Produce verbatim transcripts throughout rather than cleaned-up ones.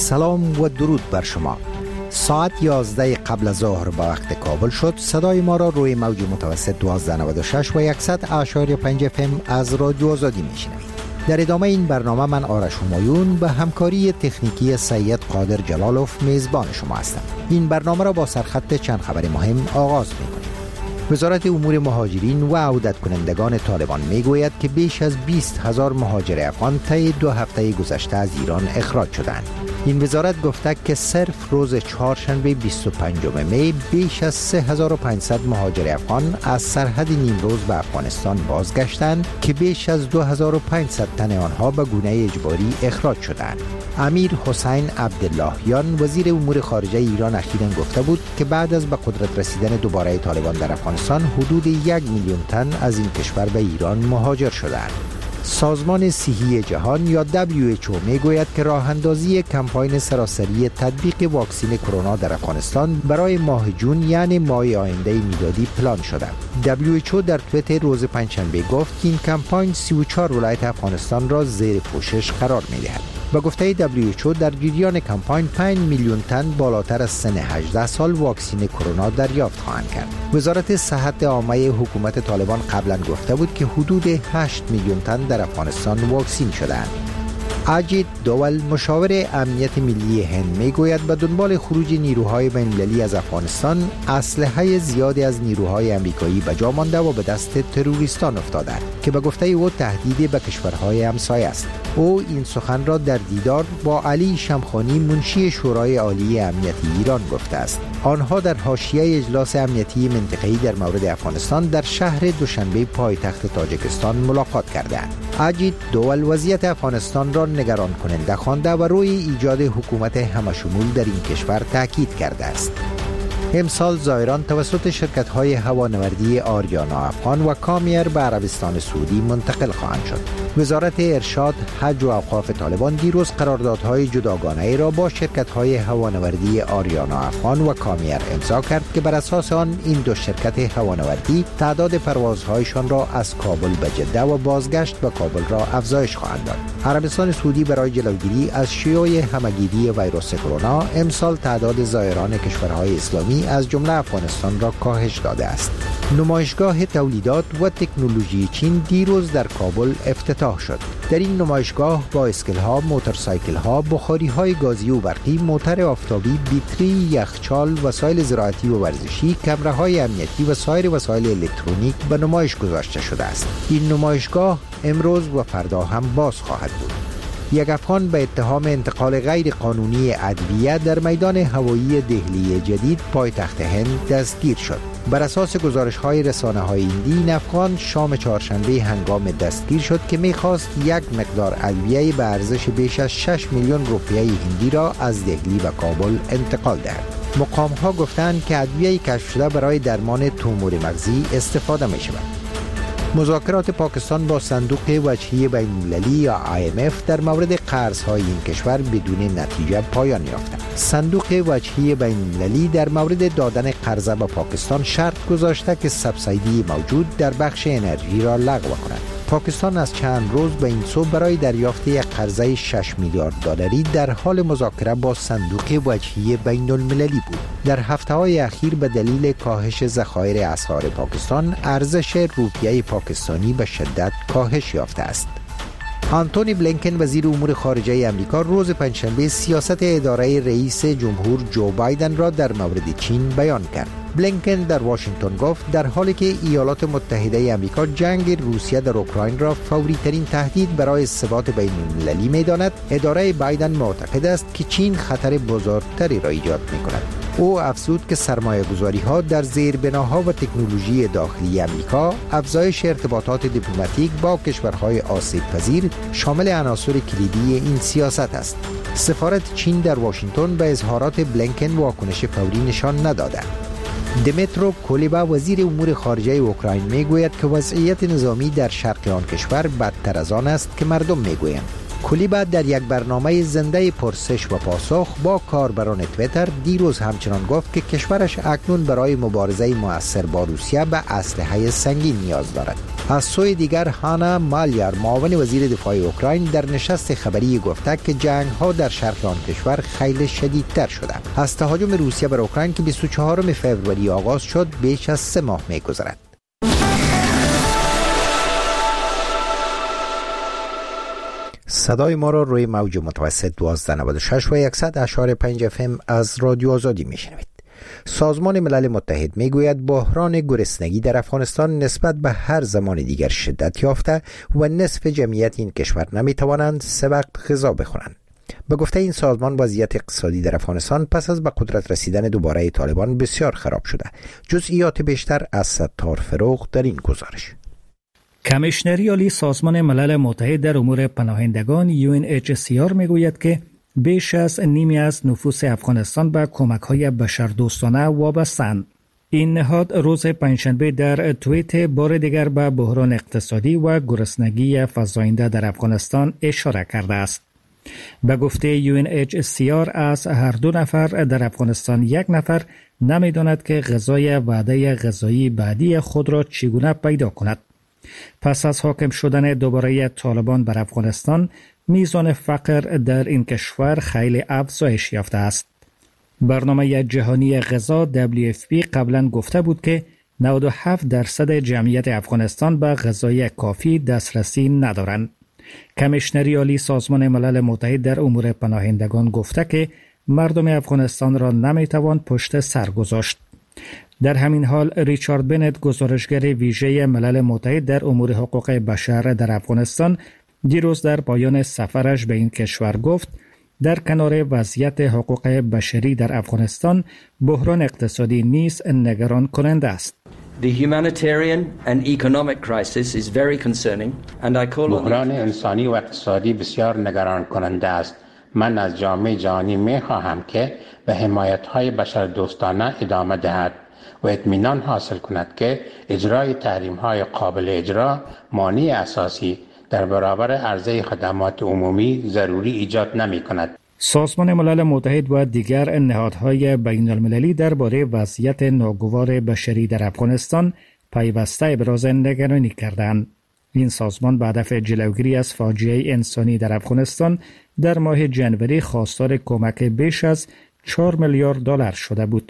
سلام و درود بر شما. ساعت یازده قبل از ظهر به وقت کابل شد. صدای ما را روی موج متوسط دوازده نود و شش و صد اعشاری پنج اف ام از رادیو آزادی میشنوید. در ادامه این برنامه من آرش همایون به همکاری تکنیکی سید قادر جلالوف میزبان شما هستم. این برنامه را با سرخط چند خبر مهم آغاز می‌کنیم. وزارت امور مهاجرین و عودت کنندگان طالبان میگوید که بیش از بیست هزار مهاجر افغان طی دو هفته گذشته از ایران اخراج شدند. این وزارت گفته که صرف روز چهارشنبه بیست و پنجم می بیش از سه هزار و پانصد مهاجر افغان از سرحد نیمروز به افغانستان بازگشتند که بیش از دو هزار و پانصد تن آنها به گونه اجباری اخراج شدند. امیر حسین عبداللهیان وزیر امور خارجه ایران اخیراً گفته بود که بعد از به قدرت رسیدن دوباره طالبان در افغانستان حدود یک میلیون تن از این کشور به ایران مهاجر شدند. سازمان صحی جهان یا دبلیو اچ او میگوید که راه اندازی کمپاین سراسری تطبیق واکسن کرونا در افغانستان برای ماه جون یعنی ماه آینده میلادی پلان شده. دبلیو اچ او در توییتر روز پنجشنبه گفت که این کمپاین سی و چهار ولایت افغانستان را زیر پوشش قرار می‌دهد. به گفته دبلیو اچ او در جریان کمپاین پنج میلیون تن بالاتر از سن هجده سال واکسن کرونا دریافت خواهند کرد. وزارت صحت عامه حکومت طالبان قبلا گفته بود که حدود هشت میلیون تن در افغانستان واکسین شدند. اجید دوال مشاور امنیت ملی هند میگوید به دنبال خروج نیروهای بین‌المللی از افغانستان اسلحه زیادی از نیروهای امریکایی به جا مانده و به دست تروریستان افتاده که به گفته او تهدید به کشورهای همسایه است. او این سخن را در دیدار با علی شمخانی منشی شورای عالی امنیتی ایران گفته است. آنها در حاشیه اجلاس امنیتی منطقه‌ای در مورد افغانستان در شهر دوشنبه پایتخت تاجیکستان ملاقات کردند. اجید دوال وضعیت افغانستان را نگران کننده خوانده و روی ایجاد حکومت همشمول در این کشور تاکید کرده است. امسال زائران توسط شرکت‌های هوانوردی آریانا افغان و کامیر به عربستان سعودی منتقل خواهند شد. وزارت ارشاد، حج و اوقاف طالبان دیروز قراردادهای جداگانه را با شرکت‌های هوانوردی آریانا افغان و کامیر امضا کرد که بر اساس آن این دو شرکت هوانوردی تعداد پروازهایشان را از کابل به جده و بازگشت به کابل را افزایش خواهند داد. عربستان سعودی برای جلوگیری از شیوع همه‌گیری ویروس کرونا امسال تعداد زائران کشورهای اسلامی از جمله افغانستان را کاهش داده است. نمایشگاه تولیدات و تکنولوژی چین دیروز در کابل افتتاح شد. در این نمایشگاه با اسکل‌ها، موتورسایکل‌ها، بخاری‌های گازی و برقی، موتر آفتابی، بیتری، یخچال، وسایل زراعتی و ورزشی، کامراهای امنیتی و سایر وسایل الکترونیک به نمایش گذاشته شده است. این نمایشگاه امروز و فردا هم باز خواهد بود. یک افغان به اتهام انتقال غیر قانونی ادویه در میدان هوایی دهلی جدید پایتخت هند دستگیر شد. بر اساس گزارش‌های رسانه‌های هندی، این افغان شام چهارشنبه هنگام دستگیر شد که می‌خواست یک مقدار ادویه به ارزش بیش از شش میلیون روپیه هندی را از دهلی و کابل انتقال دهد. مقام‌ها گفتند که ادویه کشف شده برای درمان تومور مغزی استفاده می‌شود. مذاکرات پاکستان با صندوق وجهی بین‌المللی یا آی ام اف در مورد قرض‌های این کشور بدون نتیجه پایان یافت. صندوق وجهی بین‌المللی در مورد دادن قرضه به پاکستان شرط گذاشته که سبسیدی موجود در بخش انرژی را لغو کند. پاکستان از چند روز به این سو برای دریافت یک قرضه شش میلیارد دلاری در حال مذاکره با صندوق وجهی بین‌المللی بود. در هفته‌های اخیر به دلیل کاهش ذخایر اسعار پاکستان، ارزش روپیه پاکستانی به شدت کاهش یافته است. آنتونی بلینکن وزیر امور خارجه آمریکا روز پنجشنبه سیاست اداره رئیس جمهور جو بایدن را در مورد چین بیان کرد. بلینکن در واشنگتن گفت در حالی که ایالات متحده آمریکا جنگ روسیه در اوکراین را فوری ترین تهدید برای ثبات بین المللی می‌داند، اداره بایدن معتقد است که چین خطر بزرگتری را ایجاد می‌کند. او افزود که سرمایه‌گذاری‌ها در زیربناها و تکنولوژی داخلی آمریکا، افزایش ارتباطات دیپلماتیک با کشورهای آسیب‌پذیر شامل عناصر کلیدی این سیاست است. سفارت چین در واشنگتن به اظهارات بلینکن واکنش فوری نشان نداده. دمیترو کولیبا وزیر امور خارجه اوکراین میگوید که وضعیت نظامی در شرق آن کشور بدتر از آن است که مردم میگویند. کولیبا در یک برنامه زنده پرسش و پاسخ با کاربران تویتر دیروز همچنان گفت که کشورش اکنون برای مبارزه مؤثر با روسیه به اسلحه سنگین نیاز دارد. از سوی دیگر هانا مالیر معاون وزیر دفاع اوکراین در نشست خبری گفته که جنگ ها در شرق آن کشور خیلی شدیدتر شده. از تهاجم روسیه بر اوکراین که بیست و چهارم فوریه آغاز شد بیش از سه ماه می‌گذرد. صدای ما را روی موج متوسط دوازده نود و شش و صد و اشاره پنج اف ام از رادیو آزادی میشنوید. سازمان ملل متحد میگوید بحران گرسنگی در افغانستان نسبت به هر زمان دیگر شدت یافته و نصف جمعیت این کشور نمیتوانند سه وقت غذا بخورند. به گفته این سازمان وضعیت اقتصادی در افغانستان پس از به قدرت رسیدن دوباره طالبان بسیار خراب شده. جزئیات بیشتر از ستار فروغ در این گزارش. کمیشنری عالی سازمان ملل متحد در امور پناهندگان یو ان اچ سی آر میگوید که بیش از نیمی از نفوس افغانستان به کمک‌های بشردوستانه وابسته‌اند. این نهاد روز پنجشنبه در توییت بار دیگر به بحران اقتصادی و گرسنگی فزاینده در افغانستان اشاره کرده است. به گفته یو ان اچ سی آر از هر دو نفر در افغانستان یک نفر نمی‌داند که غذای وعده غذایی بعدی خود را چگونه پیدا کند. پس از حاکم شدن دوباره طالبان بر افغانستان، میزان فقر در این کشور خیلی افزایش یافته است. برنامه جهانی غذا دبلیو اف پی قبلا گفته بود که نود و هفت درصد جمعیت افغانستان به غذای کافی دسترسی ندارند. کمیشنری عالی سازمان ملل متحد در امور پناهندگان گفته که مردم افغانستان را نمیتوان پشت سر گذاشت. در همین حال ریچارد بنت گزارشگر ویژه ملل متحد در امور حقوق بشر در افغانستان دیروز در پایان سفرش به این کشور گفت در کنار وضعیت حقوق بشری در افغانستان بحران اقتصادی نیز نگران کننده است. بحران انسانی و اقتصادی بسیار نگران کننده است. من از جامعه جهانی می خواهم که به حمایت‌های بشردوستانه ادامه دهد و اطمینان حاصل کند که اجرای تحریم‌های قابل اجرا مانع اساسی در برابر عرضه خدمات عمومی ضروری ایجاد نمی‌کند. سازمان ملل متحد و دیگر نهادهای بین المللی درباره وضعیت ناگوار بشری در افغانستان پیوسته ابراز نگرانی کردند. این سازمان به هدف جلوگیری از فاجعه انسانی در افغانستان در ماه جنوری خواستار کمک بیش از چهار میلیارد دلار شده بود.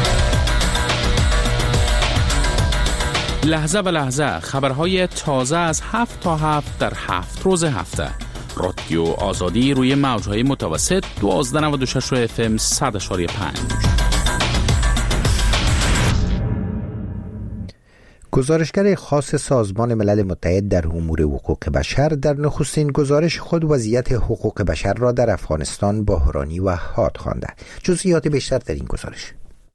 لحظه به لحظه خبرهای تازه از هفت تا هفت در هفت روز هفته. رادیو آزادی روی موجهای متوسط دوازده نود و شش اف ام صد و پنج. گزارشگر خاص سازمان ملل متحد در امور حقوق بشر در نخستین گزارش خود وضعیت حقوق بشر را در افغانستان بحرانی و حاد خوانده. جزئیات بیشتر در این گزارش.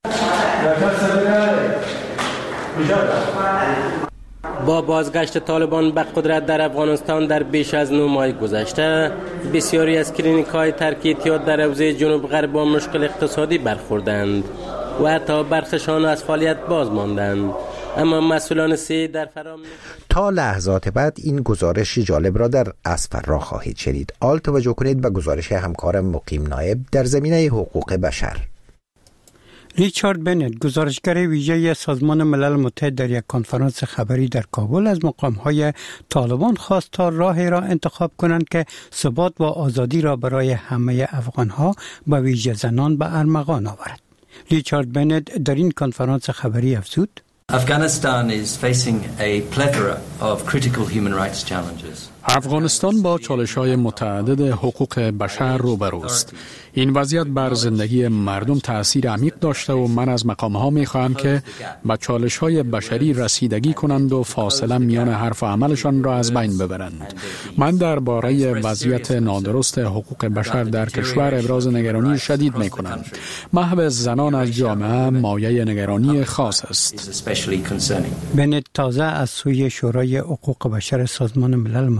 با بازگشت طالبان به قدرت در افغانستان در بیش از نه ماه گذشته، بسیاری از کلینیک‌های ترک اعتیاد در حوزه جنوب غرب با مشکل اقتصادی برخوردند و حتی برخشان از فعالیت باز ماندند. اما مسئولان سی در فرام تا لحظات بعد این گزارش جالب را در اسفر را خواهید شنید. آل توجه کنید به گزارش همکارم مقیم نایب در زمینه حقوق بشر. ریچارد بنت گزارشگر ویژه سازمان ملل متحد در یک کنفرانس خبری در کابل از مقام‌های طالبان خواست تا راهی را انتخاب کنند که ثبات و آزادی را برای همه افغان‌ها به ویژه زنان به ارمغان آورد. ریچارد بنت در این کنفرانس خبری افزود: Afghanistan is facing a plethora of critical human rights challenges. افغانستان با چالش‌های متعدد حقوق بشر روبروست. این وضعیت بر زندگی مردم تأثیر عمیق داشته و من از مقام‌ها می‌خواهم که به چالش‌های بشری رسیدگی کنند و فاصله میان حرف و عملشان را از بین ببرند. من درباره وضعیت نادرست حقوق بشر در کشور ابراز نگرانی شدید می‌کنم. محو زنان از جامعه مایه نگرانی خاص است. بنت تازه از سوی شورای حقوق بشر سازمان ملل متحد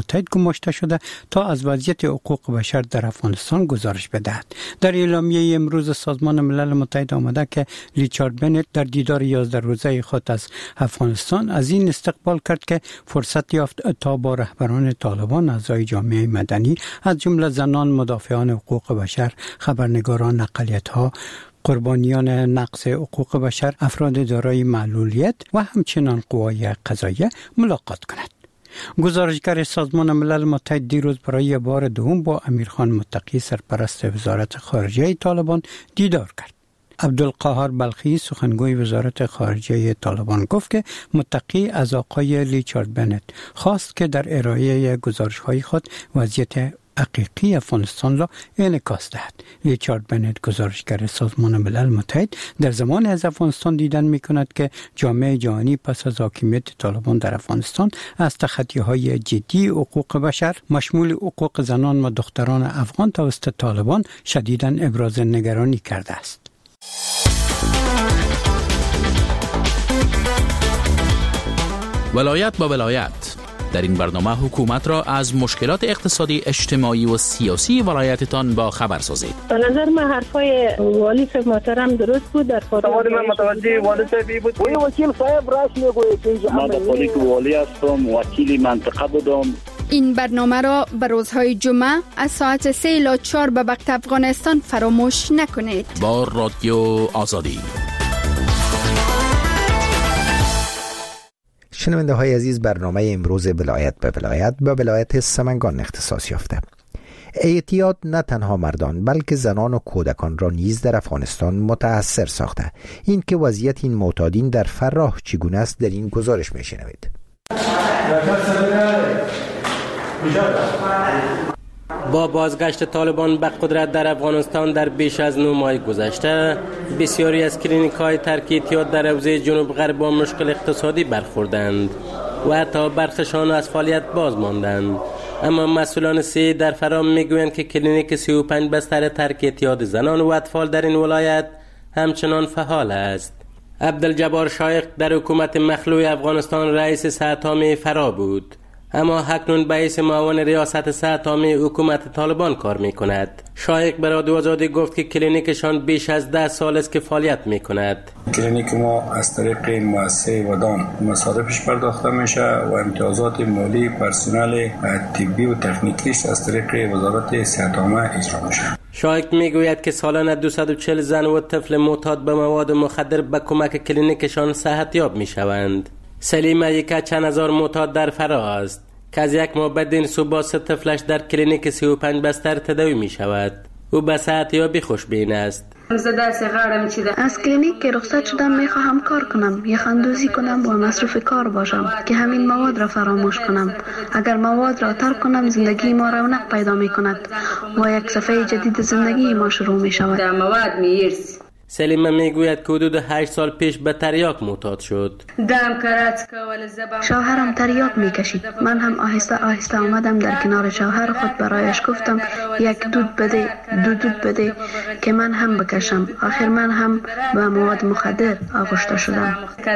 متحد گماشته شده تا از وضعیت حقوق بشر در افغانستان گزارش بدهد. در اعلامیه امروز سازمان ملل متحد آمده که ریچارد بنت در دیدار یازده روزه خود از افغانستان از این استقبال کرد که فرصت یافت تا با رهبران طالبان، اعضای جامعه مدنی از جمله زنان، مدافعان حقوق بشر، خبرنگاران، اقلیت‌ها، قربانیان نقض حقوق بشر، افراد دارای معلولیت و همچنان قوای قضاییه ملاقات کند. گزارشگر سازمان ملل متحد دیروز برای بار دوم با امیرخان متقی سرپرست وزارت خارجه طالبان دیدار کرد. عبدالقاهر بلخی سخنگوی وزارت خارجه طالبان گفت که متقی از آقای ریچارد بنت خواست که در ارائه گزارش‌های خود وضعیت حقیقی افغانستان را انعکاس دهد. ریچارد بنت گزارشگر سازمان ملل متحد در زمان از افغانستان دیدن می کند که جامعه جهانی پس از حاکمیت طالبان در افغانستان از تخطی‌های جدی حقوق بشر مشمول حقوق زنان و دختران افغان توسط طالبان شدیداً ابراز نگرانی کرده است. ولایت با ولایت. در این برنامه حکومت را از مشکلات اقتصادی، اجتماعی و سیاسی ولایتتان با خبر سازید. به نظر من حرفای والی صاحب محترم درست بود. در سوال من متوجه والی صاحب بود. وی وکیل صاحب راست میگوید که من در پالیک والی هستم، وکیل منطقه بودم. این برنامه را به روزهای جمعه از ساعت سه الی چهار به وقت افغانستان فراموش نکنید. با رادیو آزادی. شنونده های عزیز، برنامه امروز ولایت به ولایت به ولایت سمنگان اختصاص یافته. اعتیاد نه تنها مردان بلکه زنان و کودکان را نیز در افغانستان متاثر ساخته. این که وضعیت این معتادین در فراه چگونه است در این گزارش میشنوید. با بازگشت طالبان به قدرت در افغانستان در بیش از نه ماه گذشته، بسیاری از کلینیک‌های ترک اعتیاد در حوزه جنوب غرب با مشکل اقتصادی برخوردند و حتی برخشان از فعالیت باز ماندند. اما مسئولان صحی در فراه میگویند که کلینیک سی و پنج بستر ترک اعتیاد زنان و اطفال در این ولایت همچنان فعال است. عبدالجبار شایق در حکومت مخلوع افغانستان رئیس صحت عامه فراه بود، اما اکنون به حیث معاون ریاست صحت عامه حکومت طالبان کار می کند. شایق به رادیو آزادی گفت که کلینیکشان بیش از ده سال است که فعالیت می کند. کلینیک ما از طریق مؤسسه ودان مصارفش پرداخته میشه و امتیازات مالی پرسنل طبی و تکنیکیش از طریق وزارت صحت عامه اجرا میشه. شایق میگوید که سالانه دویست و چهل زن و طفل معتاد به مواد مخدر به کمک کلینیکشان صحتیاب میشوند. سلیمه یک چند هزار معتاد در فراه است که از یک ماه بعد این صبح سه طفلش در کلینیک سی و پنج بستر تداوی می شود. او به صحتیابی خوشبین است. از کلینیک که رخصت شدم میخواهم کار کنم، یک اندوزی کنم و مصروف کار باشم که همین مواد را فراموش کنم. اگر مواد را ترک کنم زندگی ما رونق پیدا می کند و یک صفحه جدید زندگی ما شروع می شود. سلیمه میگوید که حدود هشت سال پیش به تریاک معتاد شد. شوهرم تریاک میکشید. من هم آهسته آهسته آمدم در کنار شوهر خود برایش گفتم یک دود بده دو دود بده که من هم بکشم. آخر من هم به مواد مخدر آغشته شدم.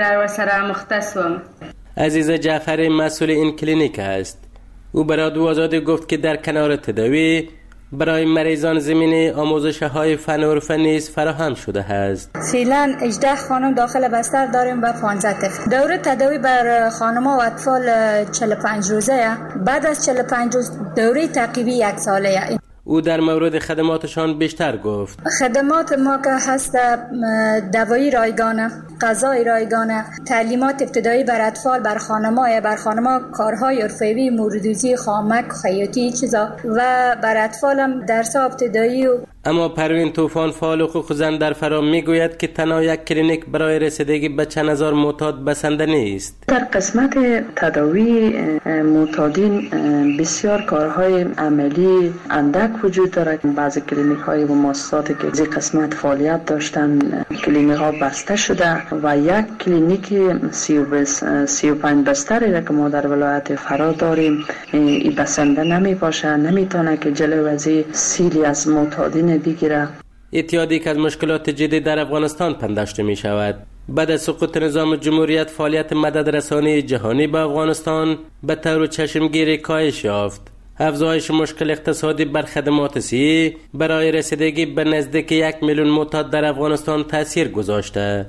عزیز جعفری مسئول این کلینیک است. او برای رادیو آزادی گفت که در کنار تداوی برای مریضان زمینه آموزش‌های فن و حرفه نیز فراهم شده است. فعلا هجده خانم داخل بستر داریم و پانزده طفل. دوره تداوی بر خانم‌ها و اطفال چهل و پنج روزه. بعد از چهل و پنج روز دوره تعقیبی یک ساله. او در مورد خدماتشان بیشتر گفت. خدمات ما که هست دوایی رایگانه، غذای رایگانه، تعلیمات ابتدایی بر اطفال، بر خانم‌ها، بر خانم‌ها کارهای حرفه‌ای، موردوزی، خامک، خیاطی چیزا و بر اطفال هم درس ابتدایی. و اما پروین طوفان فعال حقوق زن در فراه میگوید که تنها یک کلینیک برای رسیدگی به چند هزار معتاد بسنده نیست. در قسمت تداوی معتادین بسیار کارهای عملی اندک وجود دارد. بعضی کلینیک های و مؤسساتی که این قسمت فعالیت داشتن کلینیک ها بسته شده و یک کلینیک سی و پنج بستری را که ما در ولایت فراه داریم این بسنده نمی باشه، نمیتونه که جلوی از سیلی از معتادین بگیره. اعتیادی که از مشکلات جدی در افغانستان پنداشته می شود. بعد از سقوط نظام جمهوریت فعالیت مددرسانی جهانی به افغانستان به طور چشمگیری کاهش یافت. افزایش مشکل اقتصادی بر خدمات صحی برای رسیدگی به نزدیک یک میلیون معتاد در افغانستان تاثیر گذاشته.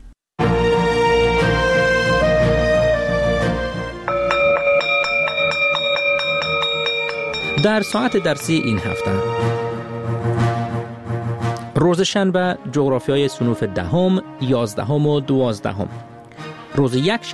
در ساعت درسی این هفته روز شنبه جغرافیای صنوف دهم، یازدهم و دوازدهم. روز یک